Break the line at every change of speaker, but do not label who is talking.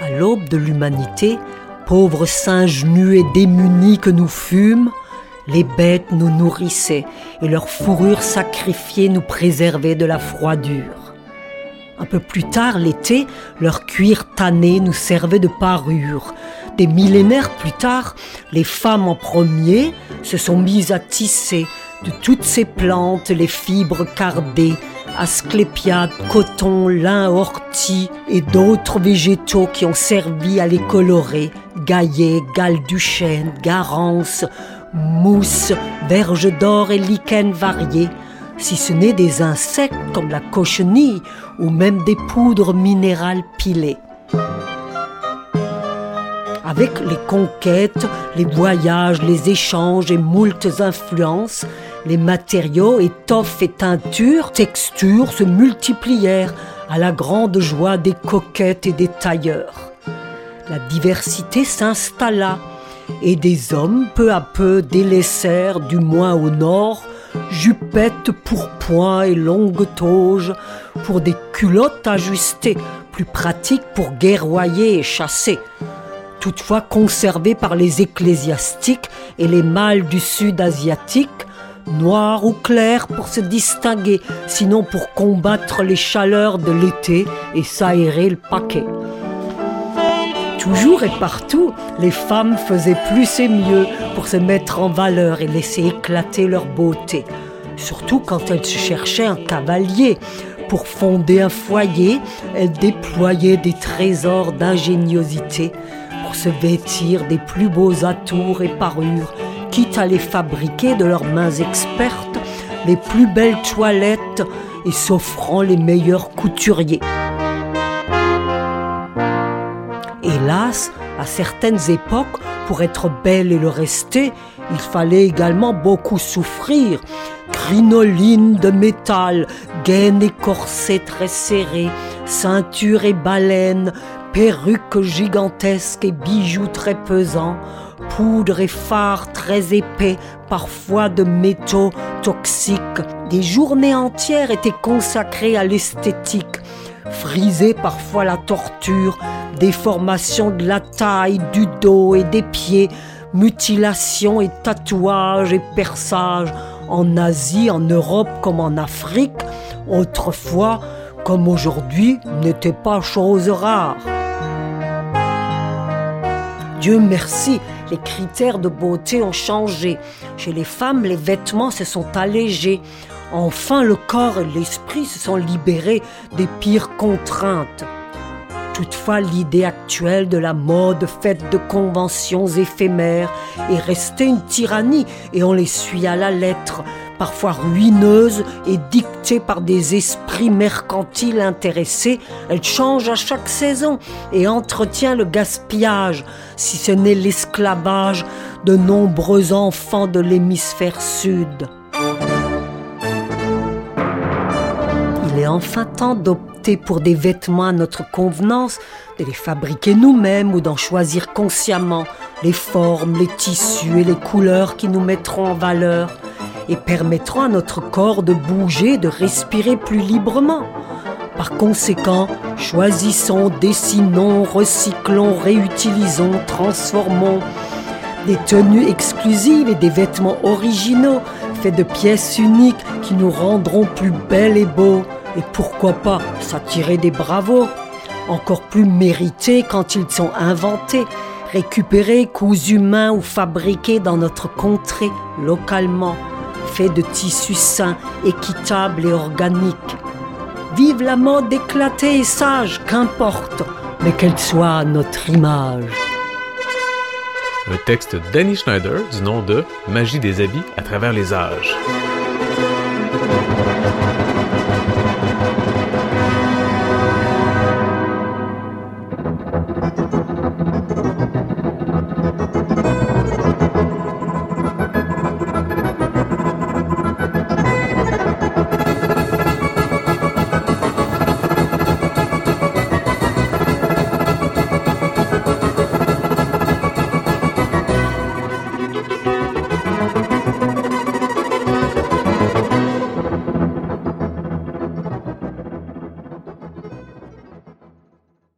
À l'aube de l'humanité, pauvres singes nus et démunis que nous fûmes, les bêtes nous nourrissaient et leur fourrure sacrifiée nous préservait de la froidure. Un peu plus tard, l'été, leur cuir tanné nous servait de parure. Des millénaires plus tard, les femmes en premier se sont mises à tisser de toutes ces plantes les fibres cardées, asclépiades, coton, lin, ortie et d'autres végétaux qui ont servi à les colorer, gaillets, galles du chêne, garances, mousses, verges d'or et lichens variés, si ce n'est des insectes comme la cochenille ou même des poudres minérales pilées. Avec les conquêtes, les voyages, les échanges et moultes influences, les matériaux, étoffes et teintures, textures se multiplièrent à la grande joie des coquettes et des tailleurs. La diversité s'installa et des hommes peu à peu délaissèrent, du moins au nord, jupettes, pourpoints et longues toges pour des culottes ajustées, plus pratiques pour guerroyer et chasser. Toutefois conservées par les ecclésiastiques et les mâles du sud asiatique, noirs ou clairs pour se distinguer, sinon pour combattre les chaleurs de l'été et s'aérer le paquet. Toujours et partout, les femmes faisaient plus et mieux pour se mettre en valeur et laisser éclater leur beauté. Surtout quand elles se cherchaient un cavalier. Pour fonder un foyer, elles déployaient des trésors d'ingéniosité pour se vêtir des plus beaux atours et parures, quitte à les fabriquer de leurs mains expertes les plus belles toilettes et s'offrant les meilleurs couturiers. Hélas, à certaines époques, pour être belle et le rester, il fallait également beaucoup souffrir. Crinolines de métal, gaines et corsets très serrés, ceintures et baleines, perruques gigantesques et bijoux très pesants, poudre et fards très épais, parfois de métaux toxiques. Des journées entières étaient consacrées à l'esthétique, frisée parfois la torture, déformation de la taille, du dos et des pieds, mutilation et tatouages et perçages, en Asie, en Europe comme en Afrique, autrefois, comme aujourd'hui, n'était pas chose rare. Dieu merci, les critères de beauté ont changé. Chez les femmes, les vêtements se sont allégés. Enfin, le corps et l'esprit se sont libérés des pires contraintes. Toutefois, l'idée actuelle de la mode faite de conventions éphémères est restée une tyrannie et on les suit à la lettre, parfois ruineuse et dictée par des esprits mercantiles intéressés. Elle change à chaque saison et entretient le gaspillage, si ce n'est l'esclavage de nombreux enfants de l'hémisphère sud. Il est enfin temps d'opter pour des vêtements à notre convenance, de les fabriquer nous-mêmes ou d'en choisir consciemment les formes, les tissus et les couleurs qui nous mettront en valeur et permettront à notre corps de bouger, de respirer plus librement. Par conséquent, choisissons, dessinons, recyclons, réutilisons, transformons des tenues exclusives et des vêtements originaux faits de pièces uniques qui nous rendront plus belles et beaux. Et pourquoi pas s'attirer des bravos, encore plus mérités quand ils sont inventés, récupérés, cousus main ou fabriqués dans notre contrée, localement, faits de tissus sains, équitables et organiques. Vive la mode éclatée et sage, qu'importe, mais qu'elle soit à notre image.
Un texte d'Annie Schneider du nom de « Magie des habits à travers les âges ».